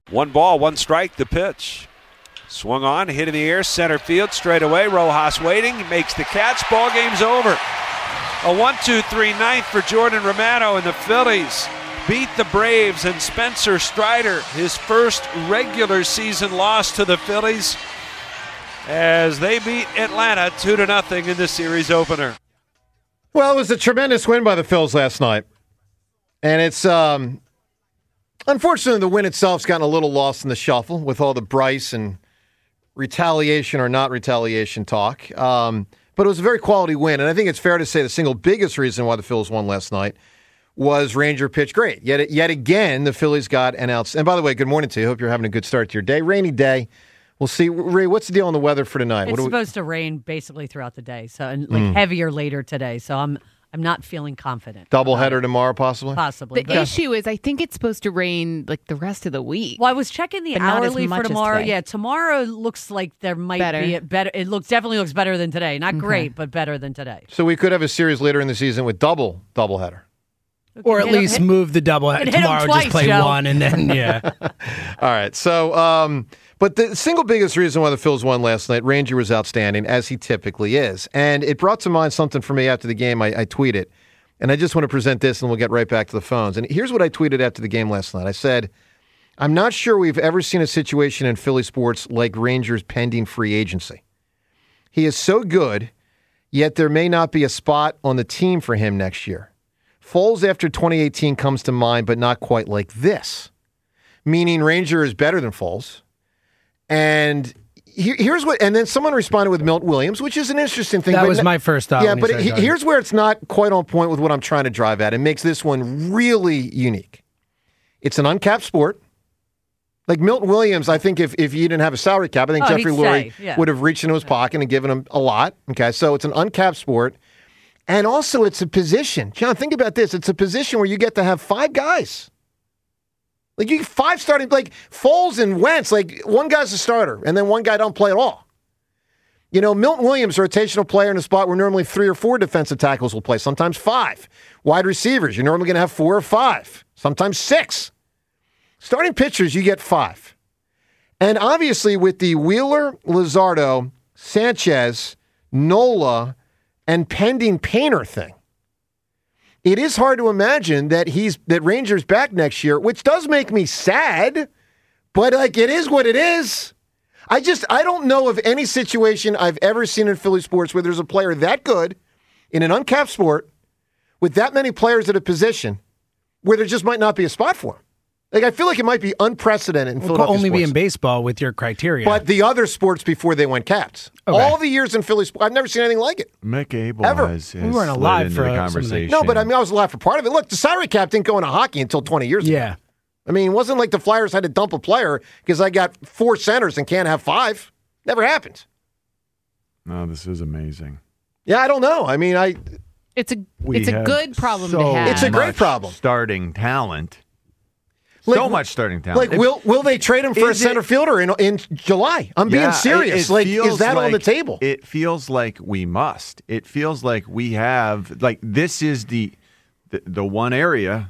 One ball, one strike, the pitch. Swung on, hit in the air, center field, straight away. Rojas waiting, makes the catch. Ball game's over. A 1-2-3 ninth for Jordan Romano, and the Phillies beat the Braves, and Spencer Strider, his first regular season loss to the Phillies, as they beat Atlanta 2-0 in the series opener. Well, it was a tremendous win by the Phils last night. And it's, unfortunately, the win itself's gotten a little lost in the shuffle with all the Bryce and retaliation or not retaliation talk. But it was a very quality win. And I think it's fair to say the single biggest reason why the Phils won last night was Ranger pitched great. Yet again, the Phillies got an outs. And by the way, good morning to you. Hope you're having a good start to your day. Rainy day. We'll see. Ray, what's the deal on the weather for tonight? It's supposed to rain basically throughout the day, so and heavier later today. So I'm not feeling confident. Doubleheader tomorrow, possibly? Possibly. The issue is I think it's supposed to rain like the rest of the week. Well, I was checking the but not hourly as much for tomorrow. as today. Yeah, tomorrow looks like there might be better. It definitely looks better than today. Not great, but better than today. So we could have a series later in the season with doubleheader. Or at least move the doubleheader tomorrow, twice, just play Joe. one, and then, yeah. All right. So, but the single biggest reason why the Phils won last night, Ranger was outstanding, as he typically is. And it brought to mind something for me after the game. I tweeted, and I just want to present this, and we'll get right back to the phones. And here's what I tweeted after the game last night. I said, I'm not sure we've ever seen a situation in Philly sports like Rangers pending free agency. He is so good, yet there may not be a spot on the team for him next year. Foles after 2018 comes to mind, but not quite like this. Meaning Ranger is better than Foles. And here's what, and then someone responded with Milt Williams, which is an interesting thing. That was my first thought. Yeah, but here's where it's not quite on point with what I'm trying to drive at. It makes this one really unique. It's an uncapped sport. Like Milton Williams, I think if you didn't have a salary cap, I think Jeffrey Lurie would have reached into his pocket and given him a lot. Okay, so it's an uncapped sport. And also, it's a position. John, think about this. It's a position where you get to have five guys. Like, you get five starting, like Foles and Wentz, like one guy's a starter, and then one guy don't play at all. You know, Milton Williams, a rotational player in a spot where normally 3 or 4 defensive tackles will play, sometimes 5. Wide receivers, you're normally going to have 4 or 5, sometimes 6. Starting pitchers, you get 5. And obviously, with the Wheeler, Luzardo, Sanchez, Nola, and pending Painter thing, it is hard to imagine that Ranger's back next year, which does make me sad, but like it is what it is. I don't know of any situation I've ever seen in Philly sports where there's a player that good in an uncapped sport with that many players at a position where there just might not be a spot for him. Like, I feel like it might be unprecedented in Philadelphia only sports. be in baseball with your criteria. But the other sports before they went caps. Okay. All the years in Philly sports, I've never seen anything like it. Mick Abel Ever. has We weren't alive for the some of the- conversation. No, but I mean, I was alive for part of it. Look, the salary cap didn't go into hockey until 20 years ago. Yeah. I mean, it wasn't like the Flyers had to dump a player because I got 4 centers and can't have 5. Never happened. No, this is amazing. Yeah, I don't know. I mean, It's a have good problem so to have. It's a great much problem. Starting talent. Like, So much starting talent. Like, will they trade him for a Is center it- fielder in July? I'm being Yeah, serious. it Like, is feels that on the like- table? It feels like we must. It feels like we have, like, this is the one area,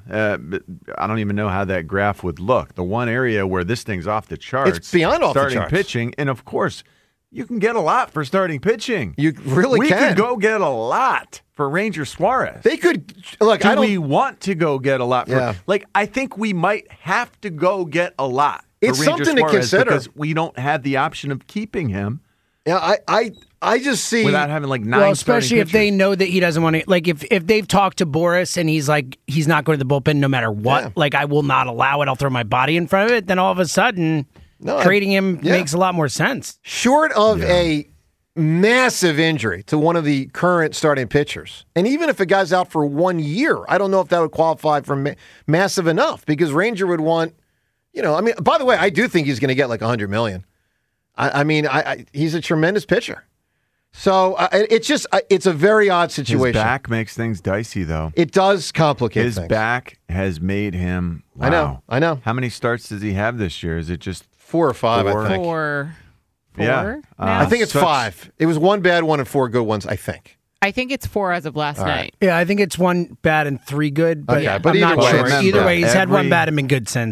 I don't even know how that graph would look, the one area where this thing's off the charts. It's beyond off the starting charts. pitching, and of course, you can get a lot for starting pitching. You really we can. could go get a lot for Ranger Suarez. They could look. Do I don't. we want to go get a lot for? Yeah. Like, I think we might have to go get a lot. It's for Ranger something to Suarez consider. because we don't have the option of keeping him Yeah, I just see without having like 9. Well, especially if they pitchers. know that he doesn't want to, like, if they've talked to Boris and he's like, he's not going to the bullpen no matter what, Yeah. like, I will not allow it, I'll throw my body in front of it, then all of a sudden, trading him makes a lot more sense. short of a massive injury to one of the current starting pitchers, and even if a guy's out for 1 year, I don't know if that would qualify for massive enough because Ranger would want, I mean, by the way, I do think he's going to get like $100 million. I mean, he's a tremendous pitcher. So it's a very odd situation. His back makes things dicey, though. It does complicate His things. back has made him. Wow. I know. How many starts does he have this year? Is it just 4 or 5, Four. I think. Four Yeah. now? I think it's Such- 5. It was 1 bad one and 4 good ones, I think. I think it's 4 as of last night. Yeah, I think it's 1 bad and 3 good, but Okay, but I'm either not way, sure. remember, Either way, he's had 1 every- bad and been good since. Yeah.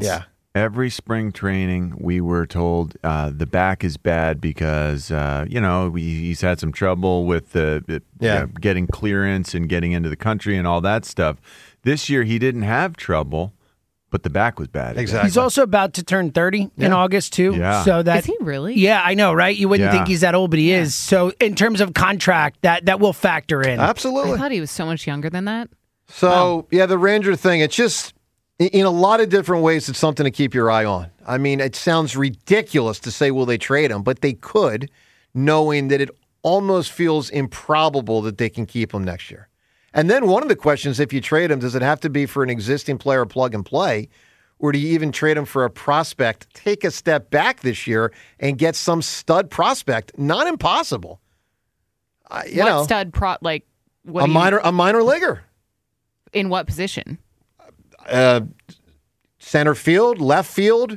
Every spring training, we were told the back is bad because he's had some trouble with getting clearance and getting into the country and all that stuff. This year, he didn't have trouble, but the back was bad. Exactly. He's also about to turn 30 in August too. Yeah. So that Is he really? Yeah, I know, right? You wouldn't think he's that old, but he is. So in terms of contract, that will factor in. Absolutely. I thought he was so much younger than that. So, the Ranger thing, it's just, in a lot of different ways, it's something to keep your eye on. I mean, it sounds ridiculous to say, will they trade him? But they could, knowing that it almost feels improbable that they can keep him next year. And then one of the questions, if you trade him, does it have to be for an existing player plug and play? Or do you even trade him for a prospect, take a step back this year and get some stud prospect? Not impossible. Stud a minor leaguer. In what position? Center field, left field,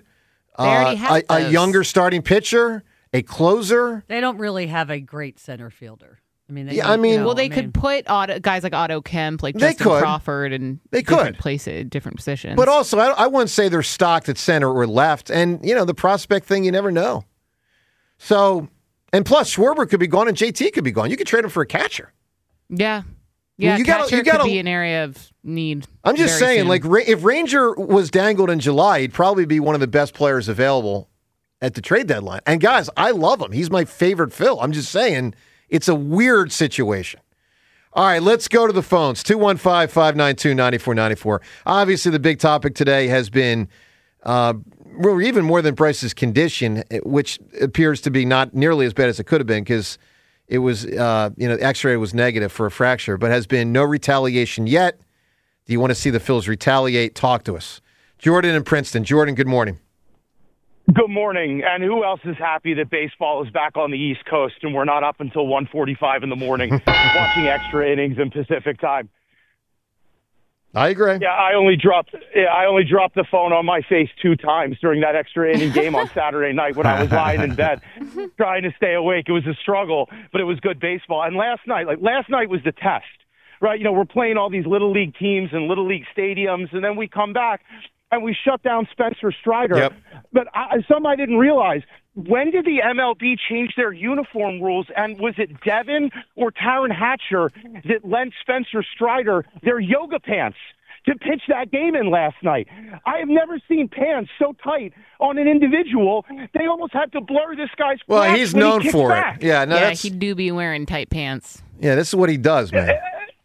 a younger starting pitcher, a closer. They don't really have a great center fielder. I mean, they could put guys like Otto Kemp, like Justin Crawford, and different positions. But also, I wouldn't say they're stocked at center or left. And the prospect thing, you never know. So, and plus, Schwarber could be gone and JT could be gone. You could trade him for a catcher. Yeah. Yeah, catcher could be an area of need. I'm just saying, if Ranger was dangled in July, he'd probably be one of the best players available at the trade deadline. And guys, I love him. He's my favorite Phil. I'm just saying, it's a weird situation. All right, let's go to the phones. 215-592-9494. Obviously, the big topic today has been even more than Bryce's condition, which appears to be not nearly as bad as it could have been because it was, X-ray was negative for a fracture, but has been no retaliation yet. Do you want to see the Phils retaliate? Talk to us. Jordan in Princeton. Jordan, good morning. Good morning. And who else is happy that baseball is back on the East Coast and we're not up until 1:45 in the morning watching extra innings in Pacific time? I agree. Yeah, I only dropped the phone on my face 2 times during that extra inning game on Saturday night when I was lying in bed trying to stay awake. It was a struggle, but it was good baseball. And last night was the test, right? We're playing all these little league teams in little league stadiums, and then we come back and we shut down Spencer Strider. Yep. But something I didn't realize, when did the MLB change their uniform rules? And was it Devin or Taron Hatcher that lent Spencer Strider their yoga pants to pitch that game in last night? I have never seen pants so tight on an individual. They almost had to blur this guy's crotch. Well, he's known for back. it. Yeah, he do be wearing tight pants. Yeah, this is what he does, man.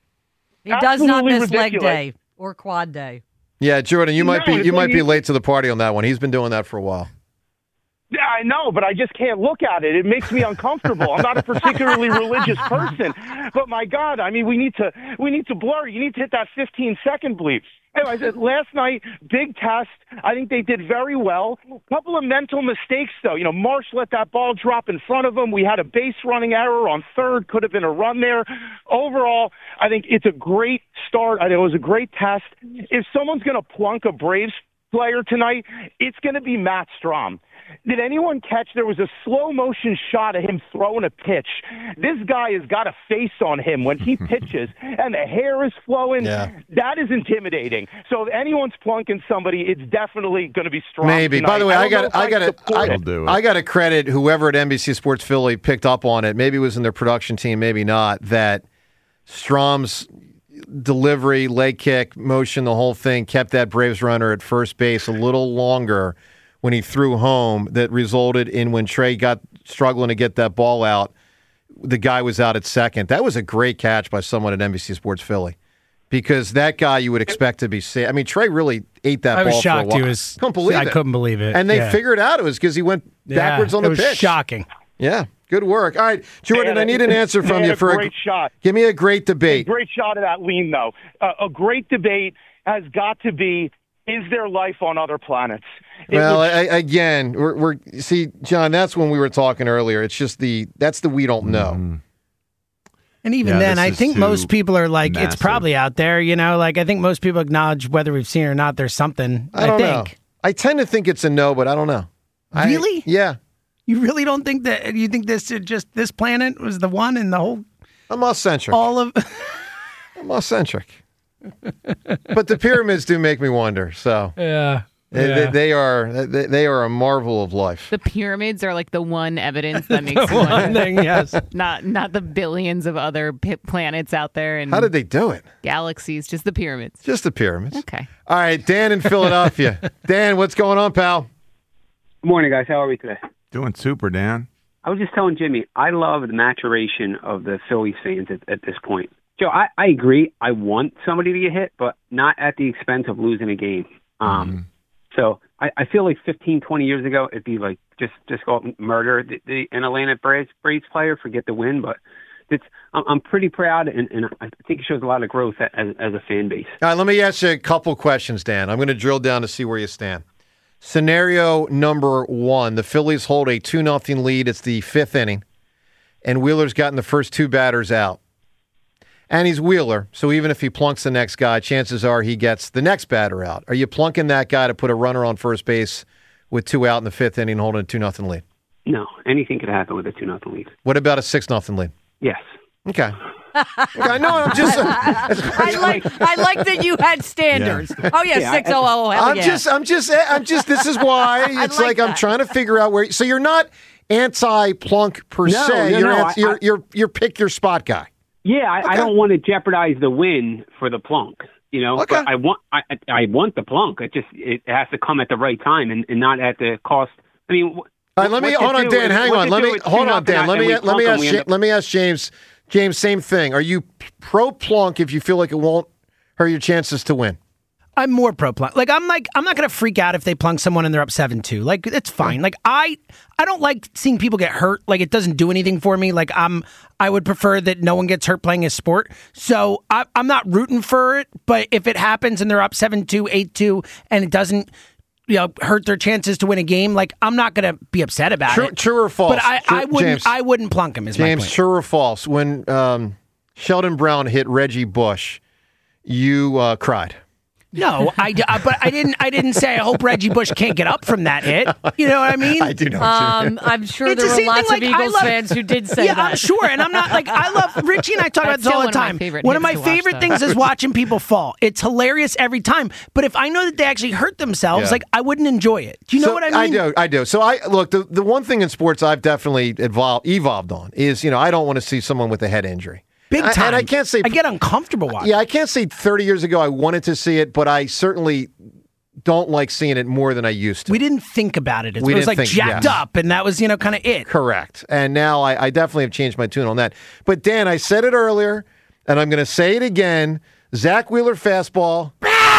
He does not miss ridiculous. leg day or quad day. Yeah, Jordan, you might be late to the party on that one. He's been doing that for a while. Yeah, I know, but I just can't look at it. It makes me uncomfortable. I'm not a particularly religious person, but my God, I mean, we need to blur. You need to hit that 15-second bleep. Anyway, last night, big test. I think they did very well. A couple of mental mistakes, though. Marsh let that ball drop in front of him. We had a base running error on third. Could have been a run there. Overall, I think it's a great start. I think it was a great test. If someone's going to plunk a Braves player tonight, it's going to be Matt Strahm. Did anyone catch there was a slow motion shot of him throwing a pitch? This guy has got a face on him when he pitches, and the hair is flowing. Yeah. That is intimidating. So if anyone's plunking somebody, it's definitely going to be Strahm. Maybe. Tonight. By the way, I got to credit whoever at NBC Sports Philly picked up on it. Maybe it was in their production team, maybe not. That Strahm's delivery, leg kick, motion, the whole thing kept that Braves runner at first base a little longer when he threw home. That resulted in when Trey got struggling to get that ball out, the guy was out at second. That was a great catch by someone at NBC Sports Philly because that guy you would expect to be safe. I mean, Trey really ate that ball for a while. I was shocked. I couldn't believe it. And they figured out it was because he went backwards on the pitch. It was shocking. Yeah. Good work. All right, Jordan, I need an answer from you for a great shot. Give me a great debate. A great shot of that lean, though. A great debate has got to be, is there life on other planets? Again, we're see, John, that's when we were talking earlier. It's just that's the we don't know. Mm-hmm. And even then, I think most people are like, massive. It's probably out there, I think most people acknowledge whether we've seen it or not, there's something. I don't know. I tend to think it's a no, but I don't know. Really? Yeah. You really don't think that? You think this planet was the one in the whole? I'm Moss-centric. I'm Moss-centric. But the pyramids do make me wonder. So yeah. They are a marvel of life. The pyramids are like the one evidence that makes one thing. Yes, not the billions of other planets out there. And how did they do it? Galaxies, just the pyramids. Just the pyramids. Okay. All right, Dan in Philadelphia. Dan, what's going on, pal? Good morning, guys. How are we today? Doing super, Dan. I was just telling Jimmy, I love the maturation of the Phillies fans at this point. Joe, I agree. I want somebody to get hit, but not at the expense of losing a game. So I feel like 15, 20 years ago, it'd be like just go up and murder an Atlanta Braves player, forget the win. But I'm pretty proud, and I think it shows a lot of growth as a fan base. All right, let me ask you a couple questions, Dan. I'm going to drill down to see where you stand. Scenario number 1, the Phillies hold a 2-0 lead. It's the 5th inning, and Wheeler's gotten the first 2 batters out. And he's Wheeler, so even if he plunks the next guy, chances are he gets the next batter out. Are you plunking that guy to put a runner on first base with 2 out in the 5th inning holding a 2-0 lead? No, anything could happen with a 2-0 lead. What about a 6-0 lead? Yes. Okay. I know. I'm just. I like that you had standards. Yeah. Oh yeah, 6-0. I'm just. This is why it's like I'm trying to figure out where. So you're not anti-plunk per se. You're pick your spot guy. Yeah, I don't want to jeopardize the win for the plunk, Okay. But I want the plunk. It has to come at the right time and not at the cost. I mean, all right, let me hold on, Dan. Hang on. Let me ask James. James, same thing. Are you pro plunk if you feel like it won't hurt your chances to win? I'm more pro plunk. I'm not going to freak out if they plunk someone and they're up 7-2. Like, it's fine. Like, I don't like seeing people get hurt. Like, it doesn't do anything for me. Like, I would prefer that no one gets hurt playing a sport. So I'm not rooting for it. But if it happens and they're up 7-2, 8-2, and it doesn't, hurt their chances to win a game, like, I'm not going to be upset about it. True or false? But I wouldn't plunk him. James, true or false? When Sheldon Brown hit Reggie Bush, you cried. No, but I didn't say I hope Reggie Bush can't get up from that hit. You know what I mean? I do know. I'm sure there were lots of Eagles fans who did say that. Yeah, I'm sure, and I'm not I love Richie and I talk about this all the time. One of my favorite things is watching people fall. It's hilarious every time. But if I know that they actually hurt themselves, I wouldn't enjoy it. Do you know what I mean? I do. So look. The one thing in sports I've definitely evolved on is I don't want to see someone with a head injury. Big time. And I can't say I get uncomfortable watching. Yeah, I can't say 30 years ago I wanted to see it, but I certainly don't like seeing it more than I used to. We didn't think about it. It was like jacked up, and that was, kind of it. Correct. And now I definitely have changed my tune on that. But Dan, I said it earlier, and I'm going to say it again. Zach Wheeler fastball.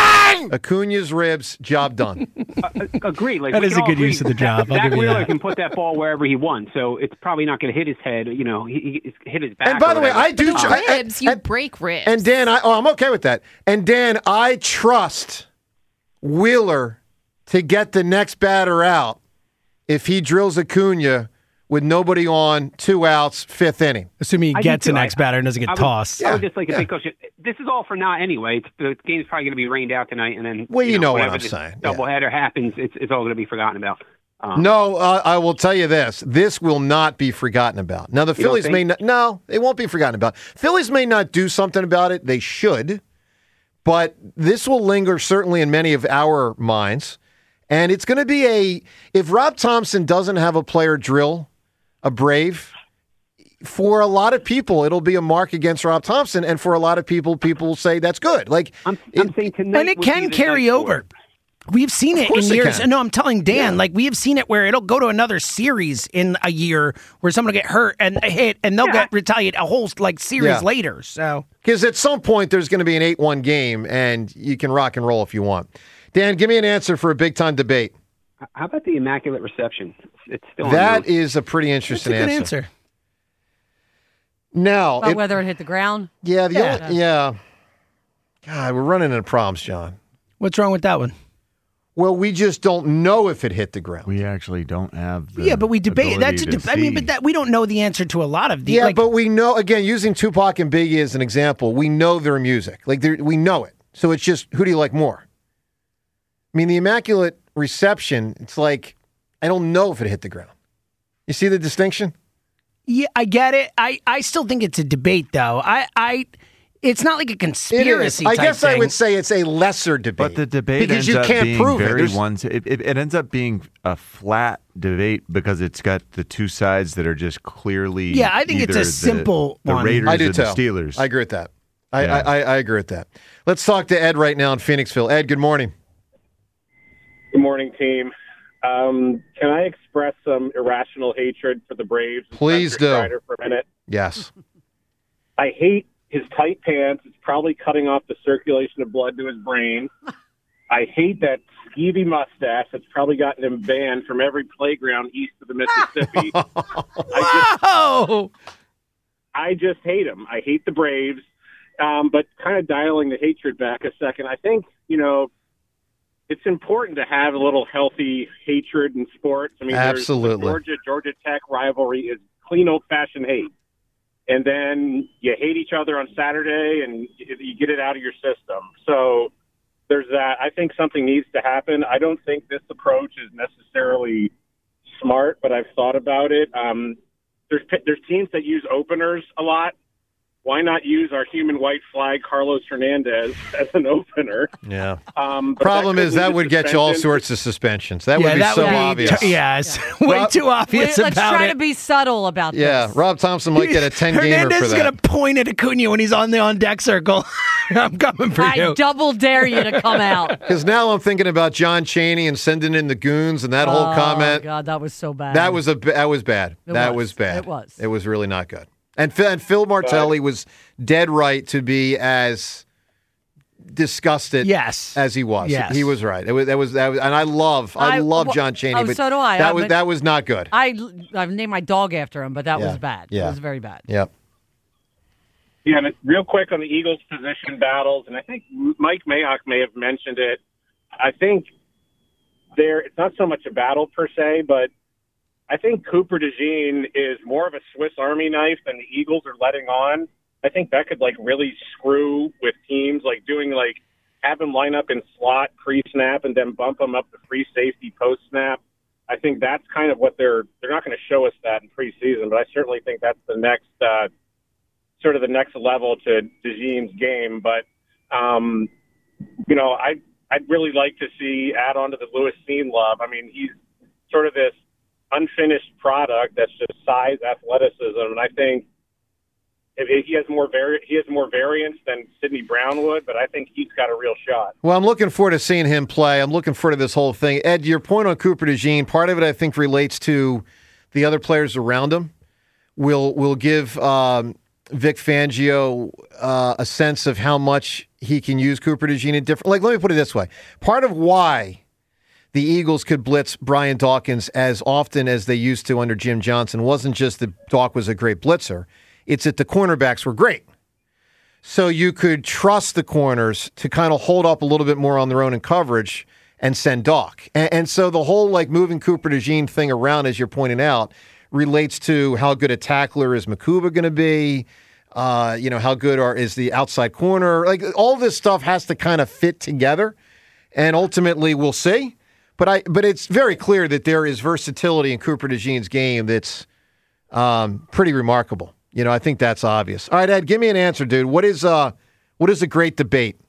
Acuna's ribs, job done. Agree. That is a good use of the job. Zach Wheeler can put that ball wherever he wants, so it's probably not going to hit his head. He hit his back. And by the way, I do ribs. You break ribs. And Dan, I'm okay with that. And Dan, I trust Wheeler to get the next batter out if he drills Acuna with nobody on, 2 outs, 5th inning. Assuming he gets the next batter and doesn't get tossed. I would just like a big question. This is all for now anyway. The game's probably going to be rained out tonight, and then what I'm saying. Doubleheader happens. It's all going to be forgotten about. No, I will tell you this. This will not be forgotten about. Now, the Phillies may not. No, it won't be forgotten about. Phillies may not do something about it. They should. But this will linger certainly in many of our minds. And it's going to be if Rob Thompson doesn't have a player drill a Brave, for a lot of people, it'll be a mark against Rob Thompson. And for a lot of people will say that's good. Like I'm saying tonight, and it can carry over. We've seen it in years. No, I'm telling Dan, we have seen it where it'll go to another series in a year where someone will get hurt and hit, and they'll get retaliate a whole series later. So because at some point there's going to be an 8-1 game, and you can rock and roll if you want. Dan, give me an answer for a big time debate. How about the Immaculate Reception? It's still that is a pretty interesting answer. Now, about whether it hit the ground. Yeah. God, we're running into problems, John. What's wrong with that one? Well, we just don't know if it hit the ground. We actually don't have the but we debate. That's we don't know the answer to a lot of these. Yeah, but we know, again, using Tupac and Biggie as an example, we know their music. We know it. So it's just, who do you like more? I mean, the Immaculate Reception, it's like, I don't know if it hit the ground. You see the distinction? Yeah, I get it. I still think it's a debate, though. It's not like a conspiracy. I guess thing. I would say it's a lesser debate. But the debate because ends you up can't being prove very it. It ends up being a flat debate because it's got the two sides that are just clearly. Yeah, I think it's a simple the one. Raiders I do and too. the Steelers. I agree with that. I agree with that. Let's talk to Ed right now in Phoenixville. Ed, good morning. Good morning, team. Can I express some irrational hatred for the Braves? Please do. For a minute? Yes. I hate his tight pants. It's probably cutting off the circulation of blood to his brain. I hate that skeevy mustache that's probably gotten him banned from every playground east of the Mississippi. I just hate him. I hate the Braves. But kind of dialing the hatred back a second, I think, it's important to have a little healthy hatred in sports. I mean, absolutely. The Georgia Tech rivalry is clean old-fashioned hate. And then you hate each other on Saturday and you get it out of your system. So there's that. I think something needs to happen. I don't think this approach is necessarily smart, but I've thought about it. There's teams that use openers a lot. Why not use our human white flag, Carlos Hernandez, as an opener? Yeah. Problem is that would get you all sorts of suspensions. That would be so obvious. Yes. Way too obvious about it. Let's try to be subtle about this. Yeah. Rob Thompson might get a 10-gamer for that. Hernandez is going to point at Acuna when he's on the on-deck circle. I'm coming for you. I double dare you to come out. Because now I'm thinking about John Chaney and sending in the goons and that whole comment. Oh, God, that was so bad. That was bad. That was bad. It was. It was really not good. And Phil Martelli was dead right to be as disgusted as he was. Yes. He was right. That was, and I love John Chaney. Oh, but so do I. That was not good. I've named my dog after him, but that was bad. Yeah. It was very bad. Yep. Yeah, and real quick on the Eagles' position battles, and I think Mike Mayock may have mentioned it. I think it's not so much a battle per se, but I think Cooper DeJean is more of a Swiss Army knife than the Eagles are letting on. I think that could really screw with teams, have him line up in slot pre-snap and then bump him up to free safety post-snap. I think that's kind of what they're not going to show us that in preseason, but I certainly think that's the next sort of the next level to DeJean's game. But I'd really like to see add on to the Lewis Cine love. I mean, he's sort of this unfinished product that's just size, athleticism, and I think if he has more variance than Sidney Brown would, but I think he's got a real shot. Well, I'm looking forward to seeing him play. I'm looking forward to this whole thing. Ed, your point on Cooper DeJean, part of it I think relates to the other players around him. Will give Vic Fangio a sense of how much he can use Cooper DeJean in different. Let me put it this way: part of why the Eagles could blitz Brian Dawkins as often as they used to under Jim Johnson wasn't just that Dawk was a great blitzer. It's that the cornerbacks were great. So you could trust the corners to kind of hold up a little bit more on their own in coverage and send Dawk. And so the whole moving Cooper DeJean thing around, as you're pointing out, relates to how good a tackler is Makuba going to be, how good is the outside corner. All this stuff has to kind of fit together. And ultimately we'll see. But it's very clear that there is versatility in Cooper DeJean's game that's pretty remarkable. I think that's obvious. All right, Ed, give me an answer, dude. What is a great debate?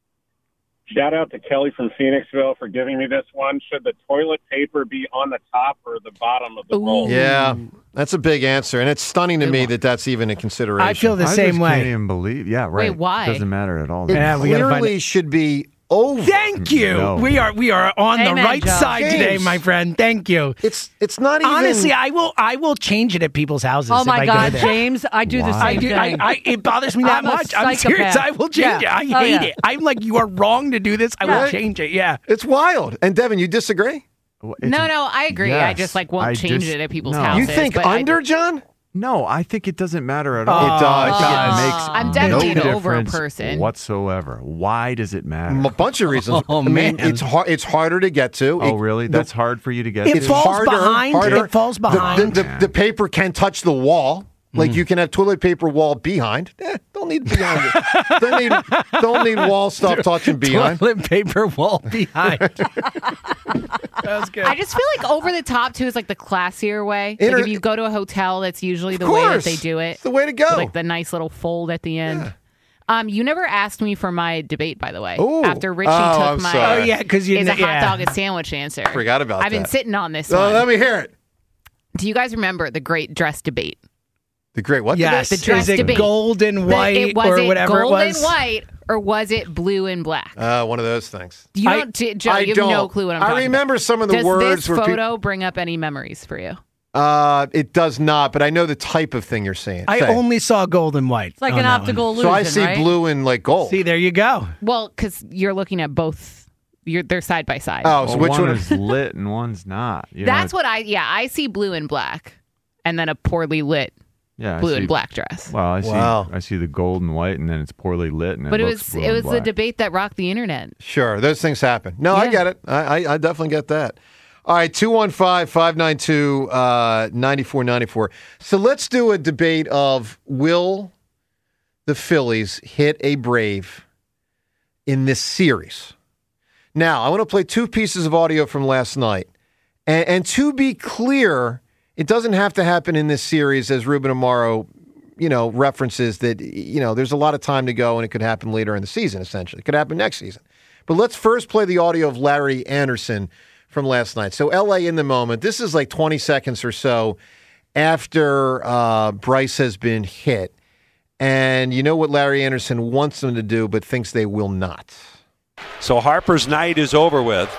Shout out to Kelly from Phoenixville for giving me this one. Should the toilet paper be on the top or the bottom of the roll? Yeah, that's a big answer, and it's stunning to me that that's even a consideration. I feel the same way. I can't even believe. Yeah, right. Wait, why? It doesn't matter at all. It clearly should be over. Thank you. No. We are on the right side James. today, my friend. Thank you. It's not even. Honestly, I will change it at people's houses. Oh if my I God, go there. James, I do the same thing. It bothers me that I'm a much. I'm psychopath. serious. I will change it. I hate it. I'm like, you are wrong to do this. I will change it. Yeah. It's wild. And Devin, you disagree? No, I agree. Yes, I just won't change it at people's no. houses. You think under, John? No, I think it doesn't matter at all. It does. It makes I'm definitely no an over difference person whatsoever. Why does it matter? A bunch of reasons. Oh, I mean, man. it's harder to get to. Oh, really? That's hard for you to get It to? falls behind. It falls behind. The paper can touch the wall. You can have toilet paper wall behind. Don't need behind it. Don't need wall stuff touching behind. Toilet paper wall behind. That was good. I just feel like over the top too is the classier way. If you go to a hotel, that's usually the way that they do it. It's the way to go. With, the nice little fold at the end. You never asked me for my debate, by the way. Ooh. After Richie took my sorry. Oh, yeah, because you is a hot dog a sandwich answer. Forgot about I've that. been sitting on this one. Let me hear it. Do you guys remember the great dress debate? The great what? Yes. The dress Is it debate. gold and white was or whatever it gold was? and white, or was it blue and black? One of those things. You don't, Joe, you have no clue what I'm talking about. I remember some of the Does words. Does this photo bring up any memories for you? It does not, but I know the type of thing you're saying. I only saw gold and white. It's like an optical illusion, so I see right? blue and like gold. See, there you go. Well, because you're looking at both. They're side by side. Oh, so which one is lit and one's not? That's what I see blue and black, and then a poorly lit blue and black dress. Well, I see the gold and white, and then it's poorly lit, and but it was blue and the black. debate that rocked the internet. Sure, those things happen. No, I get it. I definitely get that. All right, 215-592-9494. So let's do a debate of will the Phillies hit a Brave in this series? Now, I want to play two pieces of audio from last night. And to be clear, it doesn't have to happen in this series, as Ruben Amaro, references that, there's a lot of time to go and it could happen later in the season, essentially. It could happen next season. But let's first play the audio of Larry Anderson from last night. So L.A. in the moment. This is like 20 seconds or so after Bryce has been hit. And you know what Larry Anderson wants them to do, but thinks they will not. So Harper's night is over with.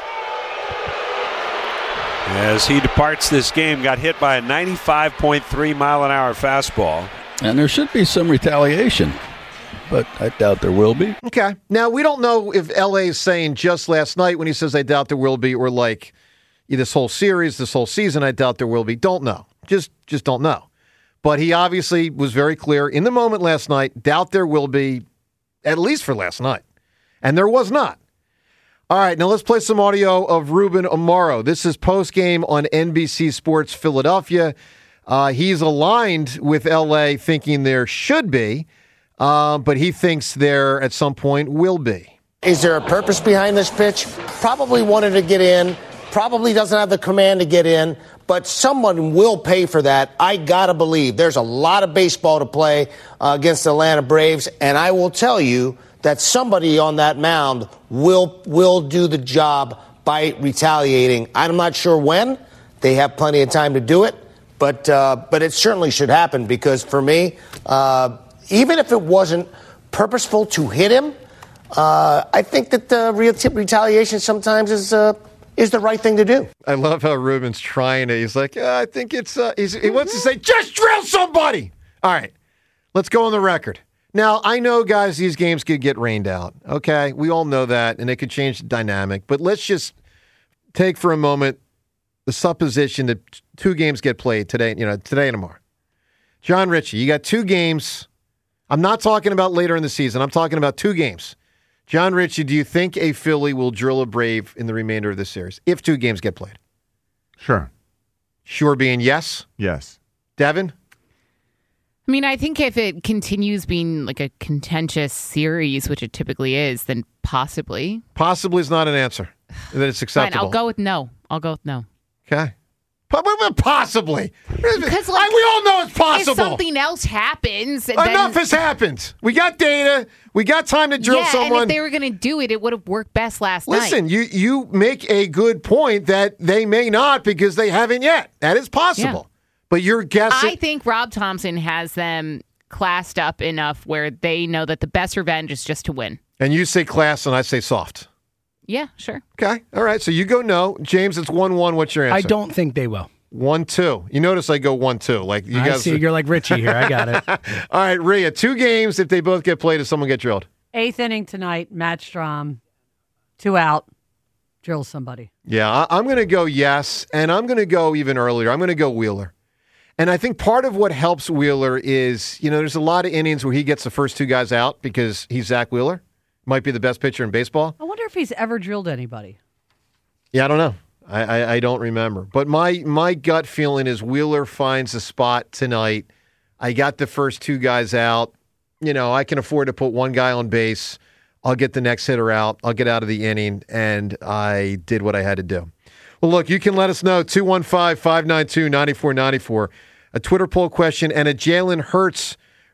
As he departs this game, got hit by a 95.3 mile an hour fastball. And there should be some retaliation, but I doubt there will be. Okay. Now, we don't know if L.A. is saying just last night when he says, I doubt there will be, or like this whole series, this whole season, I doubt there will be. Don't know. Just don't know. But he obviously was very clear in the moment last night, doubt there will be, at least for last night. And there was not. All right, now let's play some audio of Ruben Amaro. This is postgame on NBC Sports Philadelphia. He's aligned with L.A., thinking there should be, but he thinks there at some point will be. Is there a purpose behind this pitch? Probably wanted to get in, probably doesn't have the command to get in, but someone will pay for that. I got to believe there's a lot of baseball to play against the Atlanta Braves, and I will tell you that somebody on that mound will do the job by retaliating. I'm not sure when. They have plenty of time to do it, but it certainly should happen because for me, even if it wasn't purposeful to hit him, I think that the retaliation sometimes is the right thing to do. I love how Ruben's trying to. He's like, I think it's. He wants to say, just drill somebody. All right, let's go on the record. Now, I know, guys, these games could get rained out, okay? We all know that, and it could change the dynamic. But let's just take for a moment the supposition that two games get played today and tomorrow. John Ritchie, you got two games. I'm not talking about later in the season. I'm talking about two games. John Ritchie, do you think a Philly will drill a Brave in the remainder of the series if two games get played? Sure. Sure being yes? Yes. Devin? I mean, I think if it continues being like a contentious series, which it typically is, then possibly. Possibly is not an answer. That it's acceptable. Fine, I'll go with no. Okay. Possibly. Because we all know it's possible. If something else happens, enough has happened. We got data. We got time to drill someone. And if they were going to do it, it would have worked best last night. Listen, you make a good point that they may not because they haven't yet. That is possible. Yeah. But you're guessing. I think Rob Thompson has them classed up enough where they know that the best revenge is just to win. And you say class and I say soft. Yeah, sure. Okay. All right. So you go no. James, it's 1-1. What's your answer? I don't think they will. 1-2. You notice I go 1-2. Like you guys. See, you're like Richie here. I got it. All right, Rhea. Two games. If they both get played, does someone get drilled? 8th inning tonight. Matt Strom. 2 out. Drill somebody. Yeah, I'm going to go yes, and I'm going to go even earlier. I'm going to go Wheeler. And I think part of what helps Wheeler is, there's a lot of innings where he gets the first two guys out because he's Zach Wheeler. Might be the best pitcher in baseball. I wonder if he's ever drilled anybody. Yeah, I don't know. I don't remember. But my gut feeling is Wheeler finds a spot tonight. I got the first two guys out. I can afford to put one guy on base. I'll get the next hitter out. I'll get out of the inning. And I did what I had to do. Well, look, you can let us know. 215-592-9494. A Twitter poll question and a Jalen Hurts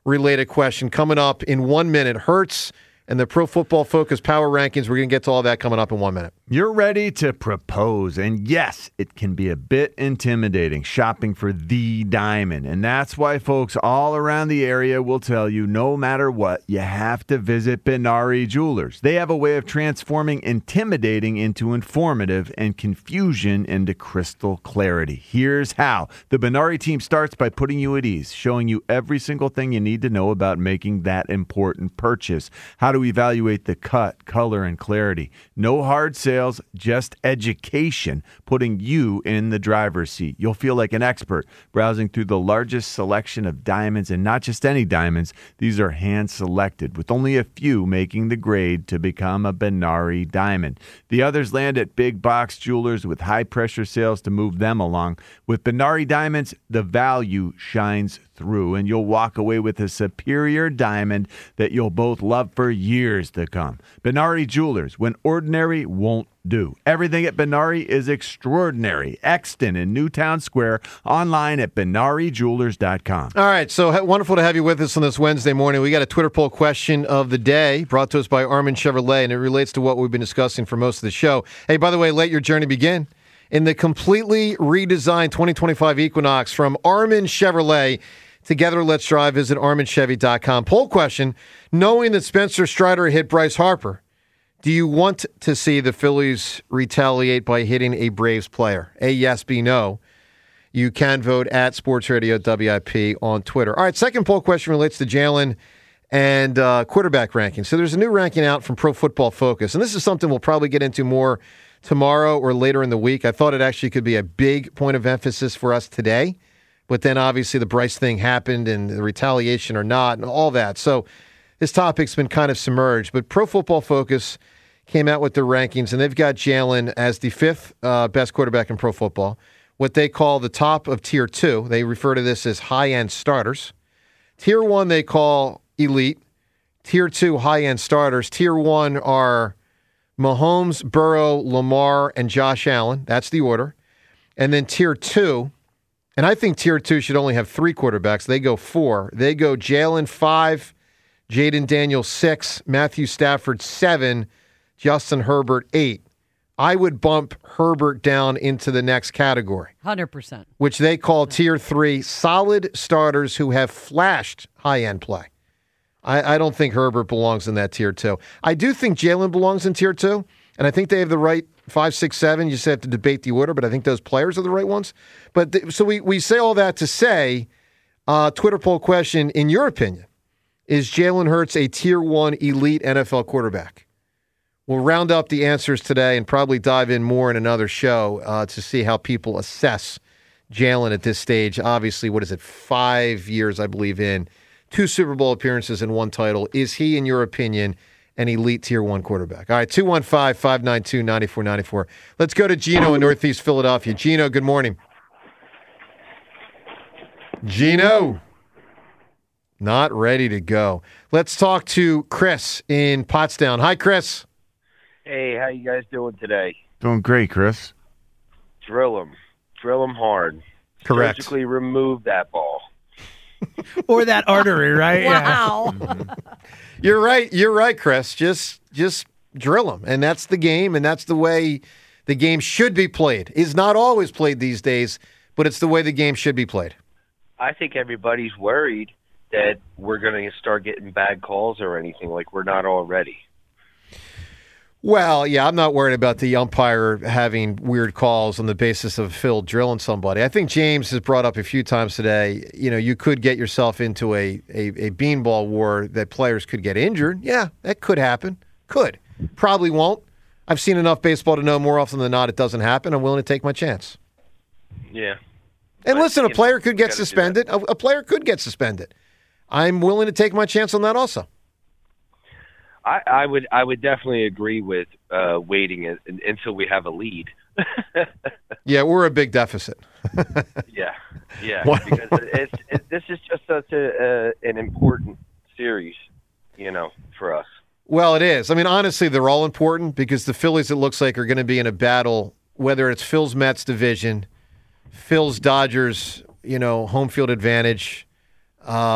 related question coming up in 1 minute. Hurts and the Pro Football Focus Power Rankings. We're going to get to all that coming up in 1 minute. You're ready to propose, and yes, it can be a bit intimidating shopping for the diamond, and that's why folks all around the area will tell you no matter what, you have to visit Benari Jewelers. They have a way of transforming intimidating into informative and confusion into crystal clarity. Here's how. The Benari team starts by putting you at ease, showing you every single thing you need to know about making that important purchase. How to evaluate the cut, color, and clarity. No hard sales, just education, putting you in the driver's seat. You'll feel like an expert browsing through the largest selection of diamonds, and not just any diamonds. These are hand-selected, with only a few making the grade to become a Benari diamond. The others land at big box jewelers with high-pressure sales to move them along. With Benari diamonds, the value shines through, and you'll walk away with a superior diamond that you'll both love for years to come. Benari Jewelers, when ordinary won't do. Everything at Benari is extraordinary. Exton in Newtown Square, online at BenariJewelers.com. All right, so wonderful to have you with us on this Wednesday morning. We got a Twitter poll question of the day brought to us by Armin Chevrolet, and it relates to what we've been discussing for most of the show. Hey, by the way, let your journey begin in the completely redesigned 2025 Equinox from Armin Chevrolet. Together, let's drive. Visit ArminChevy.com. Poll question, knowing that Spencer Strider hit Bryce Harper, do you want to see the Phillies retaliate by hitting a Braves player? A, yes, B, no. You can vote at Sports Radio WIP on Twitter. All right, second poll question relates to Jalen and quarterback ranking. So there's a new ranking out from Pro Football Focus, and this is something we'll probably get into more tomorrow or later in the week. I thought it actually could be a big point of emphasis for us today. But then obviously the Bryce thing happened and the retaliation or not and all that. So this topic's been kind of submerged. But Pro Football Focus came out with their rankings, and they've got Jalen as the fifth best quarterback in pro football, what they call the top of Tier 2. They refer to this as high-end starters. Tier 1 they call elite. Tier 2, high-end starters. Tier 1 are Mahomes, Burrow, Lamar, and Josh Allen. That's the order. And then Tier 2... and I think Tier 2 should only have 3 quarterbacks. They go 4. They go Jalen 5, Jaden Daniels 6, Matthew Stafford 7, Justin Herbert 8. I would bump Herbert down into the next category. 100%. Which they call Tier 3, solid starters who have flashed high-end play. I don't think Herbert belongs in that Tier 2. I do think Jalen belongs in Tier 2, and I think they have the right 5, 6, 7. You just have to debate the order, but I think those players are the right ones. But so we say all that to say, Twitter poll question, in your opinion, is Jalen Hurts a Tier 1 elite NFL quarterback? We'll round up the answers today and probably dive in more in another show to see how people assess Jalen at this stage. Obviously, 5 years, I believe, in 2 Super Bowl appearances and 1 title. Is he, in your opinion, an elite Tier 1 quarterback? All right, 215-592-9494. Let's go to Gino in Northeast Philadelphia. Gino, good morning. Gino. Not ready to go. Let's talk to Chris in Pottstown. Hi, Chris. Hey, how you guys doing today? Doing great, Chris. Drill them hard. Correct. Surgically remove that ball. Or that artery, right? Wow. Yeah. You're right, Chris. Just drill them, and that's the game, and that's the way the game should be played. It's not always played these days, but it's the way the game should be played. I think everybody's worried that we're going to start getting bad calls or anything, like we're not already. Well, yeah, I'm not worried about the umpire having weird calls on the basis of Phil drilling somebody. I think James has brought up a few times today, you could get yourself into a beanball war that players could get injured. Yeah, that could happen. Could. Probably won't. I've seen enough baseball to know more often than not it doesn't happen. I'm willing to take my chance. Yeah. And listen, a player could get suspended. A player could get suspended. I'm willing to take my chance on that also. I would definitely agree with waiting until we have a lead. Yeah, we're a big deficit. Yeah, because this is just such an important series, for us. Well, it is. I mean, honestly, they're all important because the Phillies, it looks like, are going to be in a battle, whether it's Phil's Mets division, Phil's Dodgers, home field advantage,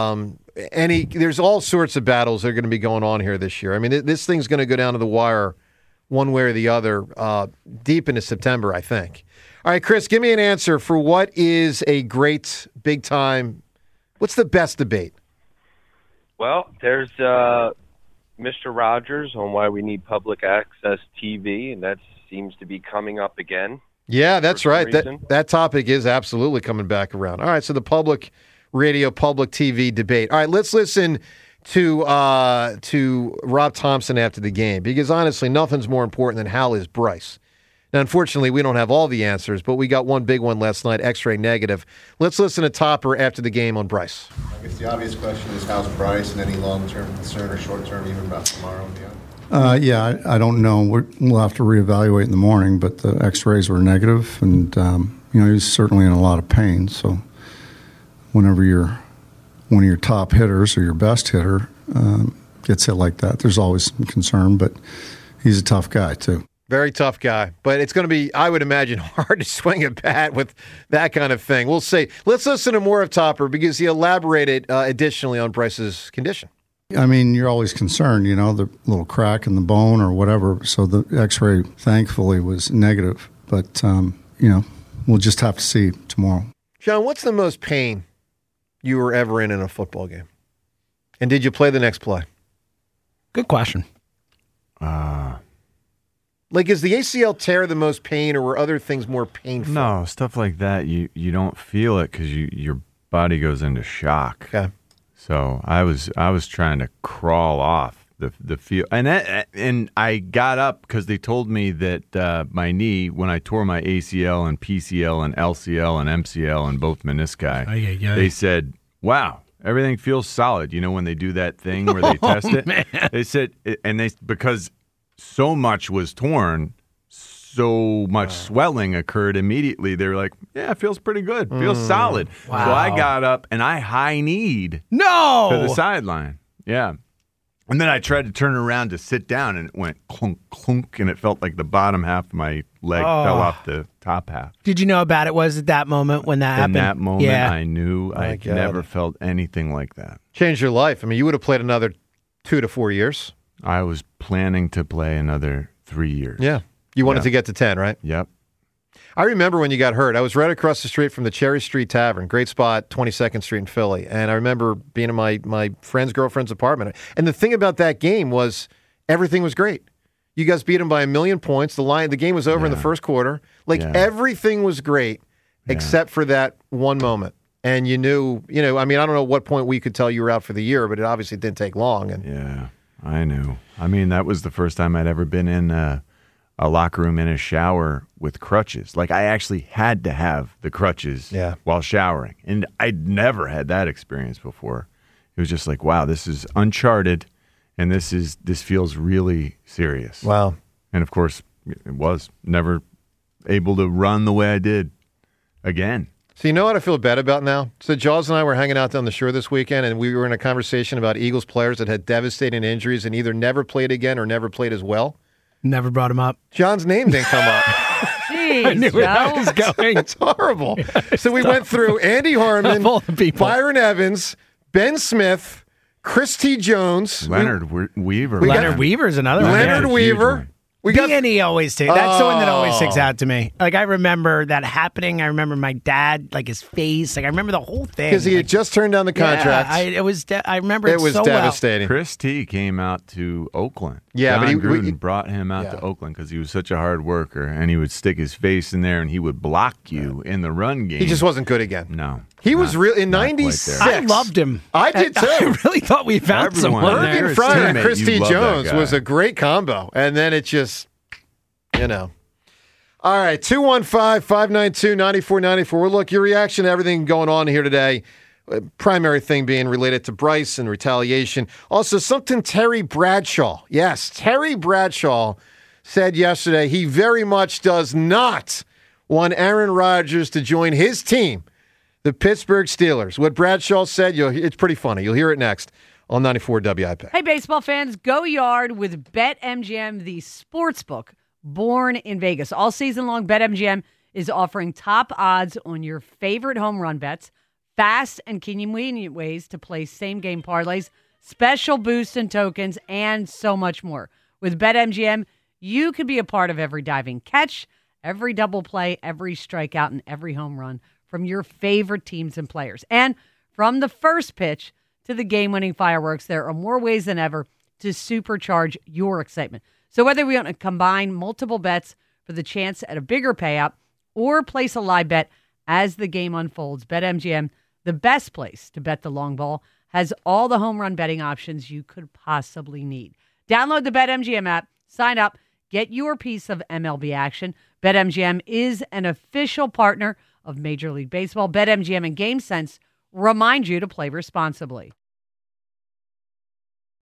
there's all sorts of battles that are going to be going on here this year. I mean, this thing's going to go down to the wire one way or the other deep into September, I think. All right, Chris, give me an answer for what is a great big time. What's the best debate? Well, there's Mr. Rogers on why we need public access TV, and that seems to be coming up again. Yeah, that's right. That topic is absolutely coming back around. All right, so the public radio, public TV debate. All right, let's listen to Rob Thompson after the game, because honestly, nothing's more important than how is Bryce. Now, unfortunately, we don't have all the answers, but we got one big one last night, X-ray negative. Let's listen to Topper after the game on Bryce. I guess the obvious question is, how's Bryce, and any long-term concern or short-term even about tomorrow and beyond? Yeah, I don't know. We'll have to reevaluate in the morning, but the X-rays were negative, and he was certainly in a lot of pain. So whenever one of your top hitters or your best hitter gets hit like that, there's always some concern, but he's a tough guy too. Very tough guy, but it's going to be, I would imagine, hard to swing a bat with that kind of thing. We'll see. Let's listen to more of Topper because he elaborated additionally on Bryce's condition. I mean, you're always concerned, the little crack in the bone or whatever. So the X-ray, thankfully, was negative. But, we'll just have to see tomorrow. John, what's the most pain you were ever in a football game? And did you play the next play? Good question. Is the ACL tear the most pain, or were other things more painful? No, stuff like that, you don't feel it because your body goes into shock. Okay. So I was trying to crawl off the field, and I got up because they told me that my knee, when I tore my ACL and PCL and LCL and MCL and both menisci, they said, "Wow, everything feels solid." When they do that thing where they test it, man. They said, because so much was torn, so much swelling occurred immediately. They were like, yeah, it feels pretty good. Feels solid. Wow. So I got up and I high-kneed to the sideline. Yeah. And then I tried to turn around to sit down, and it went clunk, clunk, and it felt like the bottom half of my leg fell off the top half. Did you know how bad it was at that moment when that happened? In that moment, yeah. I knew I never felt anything like that. Changed your life. I mean, you would have played another 2 to 4 years. I was planning to play another 3 years. Yeah. You wanted to get to 10, right? Yep. I remember when you got hurt. I was right across the street from the Cherry Street Tavern, great spot, 22nd Street in Philly. And I remember being in my friend's girlfriend's apartment. And the thing about that game was everything was great. You guys beat them by 1,000,000 points. The game was over in the first quarter. Everything was great except for that one moment. And you knew, I don't know what point we could tell you were out for the year, but it obviously didn't take long. And yeah, I knew. I mean, that was the first time I'd ever been in a locker room in a shower with crutches. I actually had to have the crutches while showering. And I'd never had that experience before. It was just like, wow, this is uncharted, and this feels really serious. Wow. And of course, it was never able to run the way I did again. So you know what I feel bad about now? So Jaws and I were hanging out down the shore this weekend, and we were in a conversation about Eagles players that had devastating injuries and either never played again or never played as well. Never brought him up. John's name didn't come up. Jeez, I knew where that was going. It's horrible. So we went through Andy Harmon, Byron Evans, Ben Smith, Chris T. Jones. Leonard Weaver. Leonard Weaver's another one. Leonard Weaver. B&E always takes. That's the one that always sticks out to me. I remember that happening. I remember my dad, his face. I remember the whole thing. Because he had just turned down the contract. Yeah, I remember it was so devastating. Well. Chris T came out to Oakland. Yeah, John but Gruden brought him out to Oakland because he was such a hard worker, and he would stick his face in there, and he would block you in the run game. He just wasn't good again. No. He was real in 96. I loved him. I did too. I really thought we found someone there. Ervin Fryer and Chris T. Jones was a great combo, and then it just... All right, 215-592-9494. Well, look, your reaction to everything going on here today, primary thing being related to Bryce and retaliation. Also, something Terry Bradshaw. Yes, Terry Bradshaw said yesterday he very much does not want Aaron Rodgers to join his team, the Pittsburgh Steelers. What Bradshaw said, it's pretty funny. You'll hear it next on 94 WIP. Hey, baseball fans, go yard with BetMGM, the sportsbook born in Vegas. All season long, BetMGM is offering top odds on your favorite home run bets, Fast and convenient ways to play same-game parlays, special boosts and tokens, and so much more. With BetMGM, you could be a part of every diving catch, every double play, every strikeout, and every home run from your favorite teams and players. And from the first pitch to the game-winning fireworks, there are more ways than ever to supercharge your excitement. So whether we want to combine multiple bets for the chance at a bigger payout or place a live bet as the game unfolds, BetMGM, the best place to bet the long ball, has all the home run betting options you could possibly need. Download the BetMGM app, sign up, get your piece of MLB action. BetMGM is an official partner of Major League Baseball. BetMGM and GameSense remind you to play responsibly.